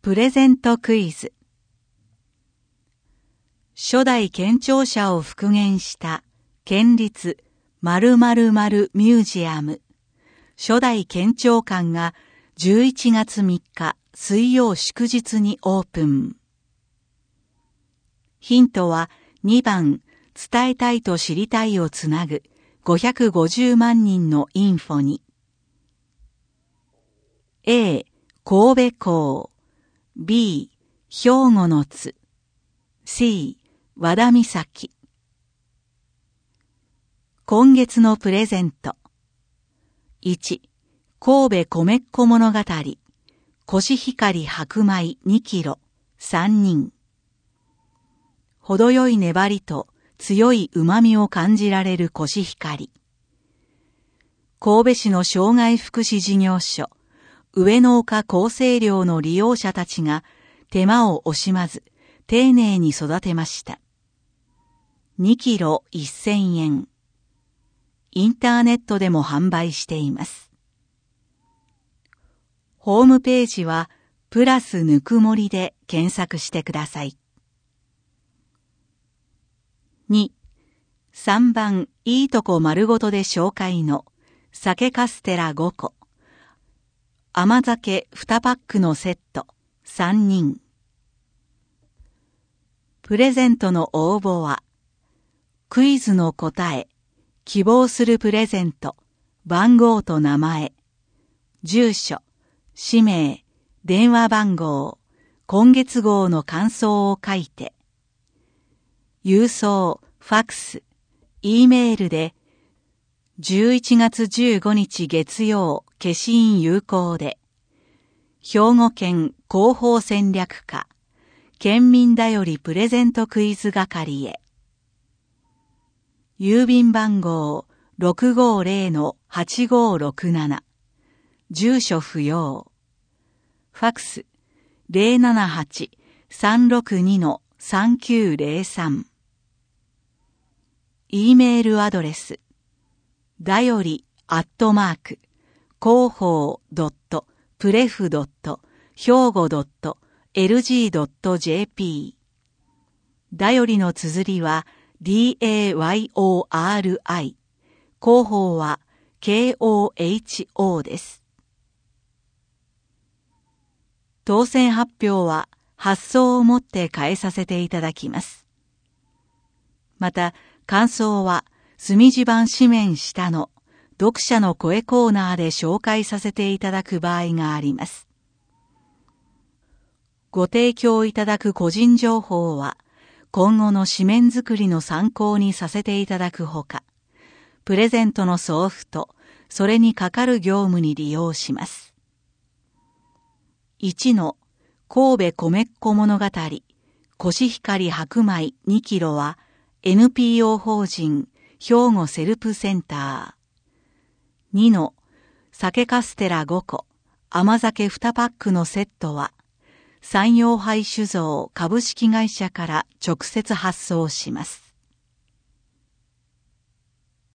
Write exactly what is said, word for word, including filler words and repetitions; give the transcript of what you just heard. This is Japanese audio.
プレゼントクイズ。初代県庁舎を復元した県立〇〇〇ミュージアム初代県庁館がじゅういちがつみっか水曜祝日にオープン。ヒントはにばん伝えたいと知りたいをつなぐごひゃくごじゅうまんにんのインフォに A 神戸港 B 兵庫の津 C 和田岬。今月のプレゼント。いち、神戸米っ子物語コシヒカリ白米にキロさんにん。程よい粘りと強い旨味を感じられるコシヒカリ。神戸市の障害福祉事業所上野岡厚生寮の利用者たちが手間を惜しまず丁寧に育てました。にキロせんえん。インターネットでも販売しています。ホームページはプラスぬくもりで検索してください。に、さんばんいいとこ丸ごとで紹介の酒カステラごこ、甘酒にパックのセットさんにん。プレゼントの応募はクイズの答え、希望するプレゼント、番号と名前、住所、氏名、電話番号、今月号の感想を書いて、郵送、ファックス、Eメールでじゅういちがつじゅうごにち月曜消印有効で、兵庫県広報戦略課、県民だよりプレゼントクイズ係へ。郵便番号 ろくごぜろのはちごろくなな。住所不要。ファックス ゼロななはち さんろくに さんきゅうぜろさん。Eメールアドレスだよりアットマーク広報ドットプレフドット兵庫ドットエルジードットジェーピー。だよりの綴りはディーエーワイオーアールアイ、広報は ケーオーエイチオー です。当選発表は発送をもって変えさせていただきます。また、感想は墨地版紙面下の読者の声コーナーで紹介させていただく場合があります。ご提供いただく個人情報は今後の紙面作りの参考にさせていただくほか、プレゼントの送付とそれにかかる業務に利用します。いちの神戸米っ子物語コシヒカリ白米にキロは エヌピーオー 法人兵庫セルプセンター。にの酒カステラごこ甘酒にパックのセットは山陽杯酒造株式会社から直接発送します。